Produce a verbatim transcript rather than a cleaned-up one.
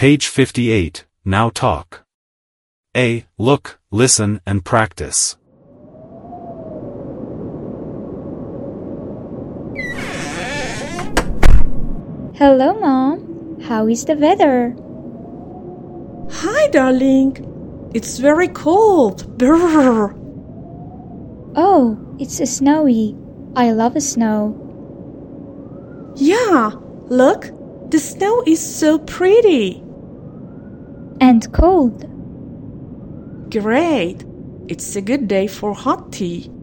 Page fifty-eight, now talk. A. Look, listen and practice. Hello, Mom. How is the weather? Hi, darling. It's very cold. Brrr. Oh, it's snowy. I love snow. Yeah, look. The snow is so pretty. And cold. Great. It's a good day for hot tea.